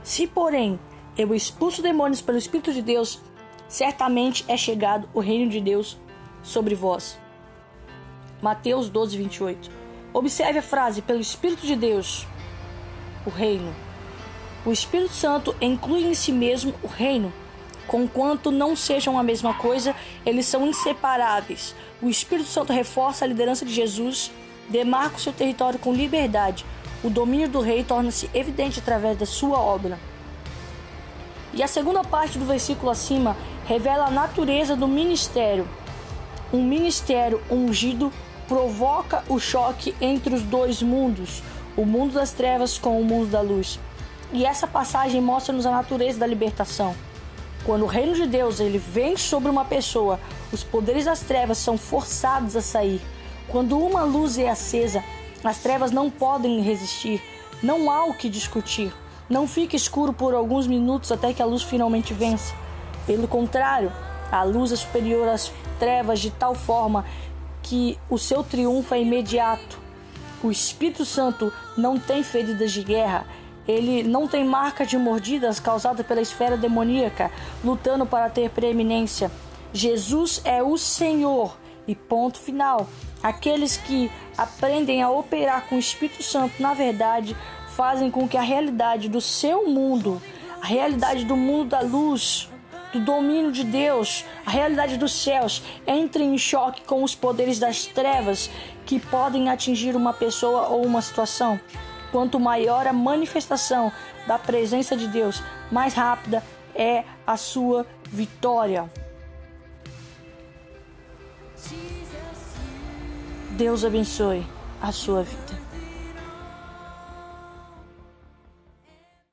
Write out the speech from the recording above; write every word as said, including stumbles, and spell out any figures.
Se, porém, eu expulso demônios pelo Espírito de Deus, certamente é chegado o reino de Deus sobre vós. Mateus doze, vinte e oito. Observe a frase, pelo Espírito de Deus, o reino. O Espírito Santo inclui em si mesmo o reino. Conquanto não sejam a mesma coisa, eles são inseparáveis. O Espírito Santo reforça a liderança de Jesus, demarca o seu território com liberdade. O domínio do rei torna-se evidente através da sua obra. E a segunda parte do versículo acima revela a natureza do ministério. Um ministério ungido provoca o choque entre os dois mundos, o mundo das trevas com o mundo da luz. E essa passagem mostra-nos a natureza da libertação. Quando o reino de Deus ele vem sobre uma pessoa, os poderes das trevas são forçados a sair. Quando uma luz é acesa, as trevas não podem resistir. Não há o que discutir. Não fica escuro por alguns minutos até que a luz finalmente vença. Pelo contrário, a luz é superior às trevas de tal forma que o seu triunfo é imediato. O Espírito Santo não tem feridas de guerra. Ele não tem marca de mordidas causada pela esfera demoníaca, lutando para ter preeminência. Jesus é o Senhor e ponto final. Aqueles que aprendem a operar com o Espírito Santo, na verdade, fazem com que a realidade do seu mundo, a realidade do mundo da luz, do domínio de Deus, a realidade dos céus, entre em choque com os poderes das trevas que podem atingir uma pessoa ou uma situação. Quanto maior a manifestação da presença de Deus, mais rápida é a sua vitória. Deus abençoe a sua vida.